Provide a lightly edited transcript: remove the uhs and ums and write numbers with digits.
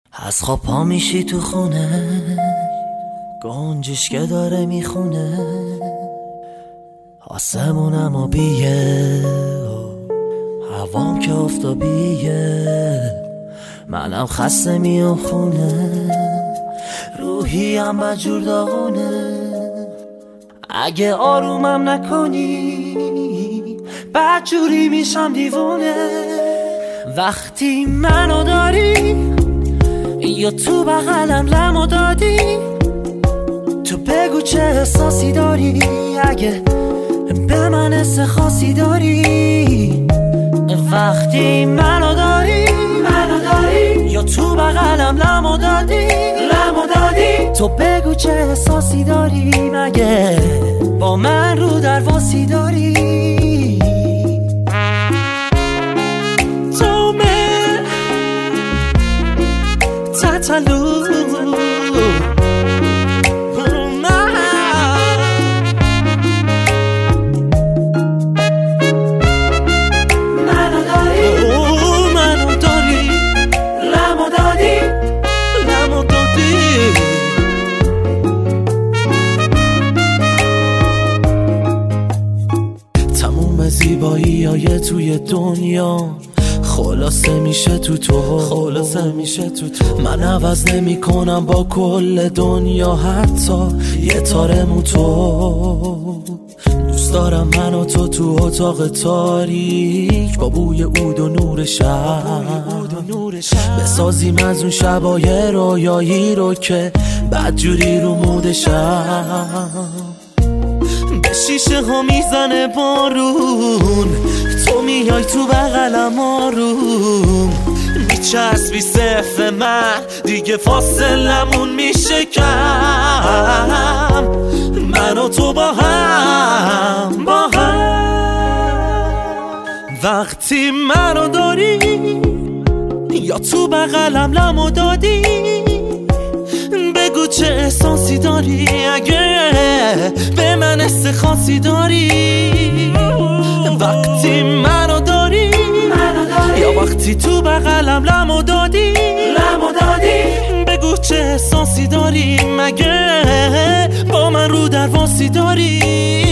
از خواب پا میشی تو خونه، گنجش که داره میخونه، آسمونم و بیه، هوام که افتابیه، منم خسته میام خونه، روحیم بدجور داغونه. اگه آرومم نکنی بدجوری میشم دیوونه. وقتی منو داری یا تو بغلم لمو دادی، تو بگو چه احساسی داری، اگه به من حس خاصی داری. وقتی منو داری یا تو بغلم لمو دادی، تو بگو چه احساسی داری، مگه با من رو درواسی داری. تو من تتلو زیبایی های توی دنیا خلاصه میشه تو من عوض نمی کنم با کل دنیا، حتی یه تارمو تو. دوست دارم من و تو اتاق تاریک با بوی عود و نور شب، بسازیم از اون شبای رویایی رو که بدجوری رو مودشم. به شیشه ها میزنه بارون، تو میای تو بغلم آروم، میچسبی صفر من دیگه فاصلمون میشه کم. من و تو با هم وقتی منو داری یا تو بغلم لمو دادی، بگو چه احساسی داری، اگه به من حس خاصی داری. وقتی منو داری یا وقتی تو بغلم لمو دادی، بگو چه احساسی داری، مگه با من رو درواسی داری.